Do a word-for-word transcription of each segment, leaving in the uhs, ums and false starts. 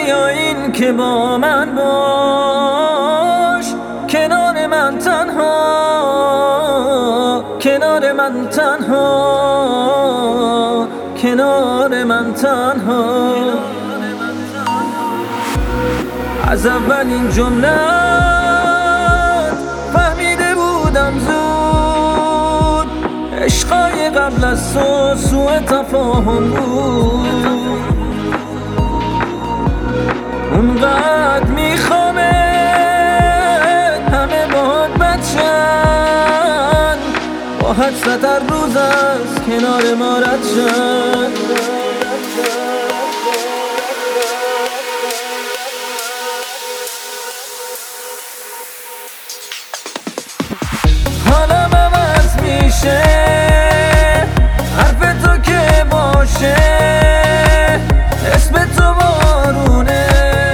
دنیا این که با من باش، کنار من تنها، کنار من تنها، کنار من تنها. از اولین جمله فهمیده بودم زود، عشقای قبل از تو سوء تفاهم بود. اونقدر میخوامه همه باهات بچن، با حد ستر روز از کنار ما رد شن. حالم عوض میشه حرف تو که باشه، اسم تو بارونه،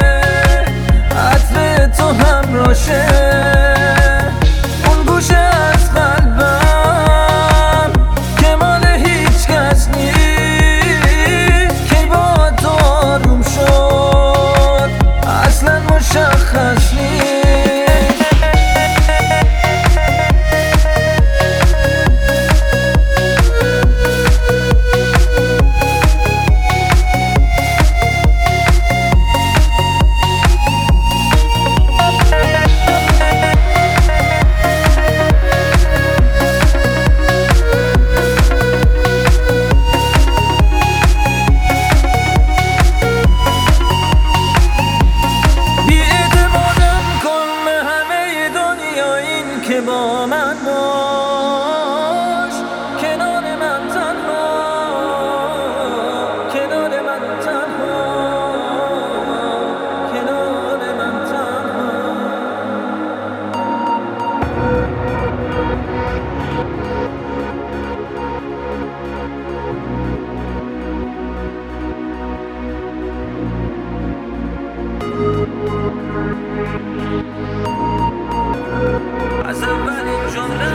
عطر تو همراشه. اون گوشه از قلبم که مال هیچ کس نیست، کی با تو آروم شد اصلا مشخص نیست. که با من باش، کنار من تنها، کنار من تنها، کنار من تنها. از اولین جمله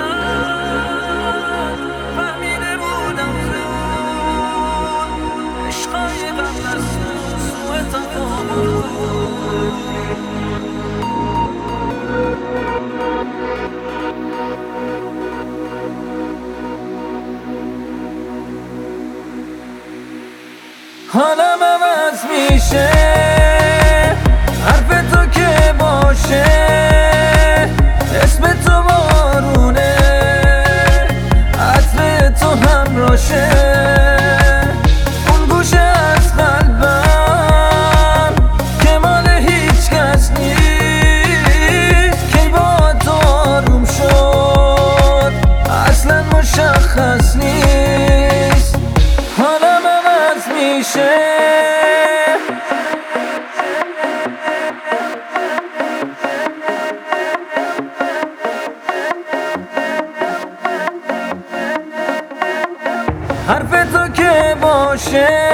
فهمیده بودم زود، عشقای قبل از تو سوء تفاهم بود. حالم عوض میشه حرف تو که باشه، اسم تو بارونه، عطر تو همراشه. اون گوشه از قلبم که مال هیچ کس نیست، کی با تو آروم شد اصلا مشخص نیست. حالم عوض میشه حرف تو که باشه،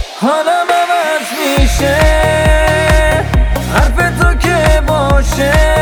حالم عوض میشه حرف تو که باشه.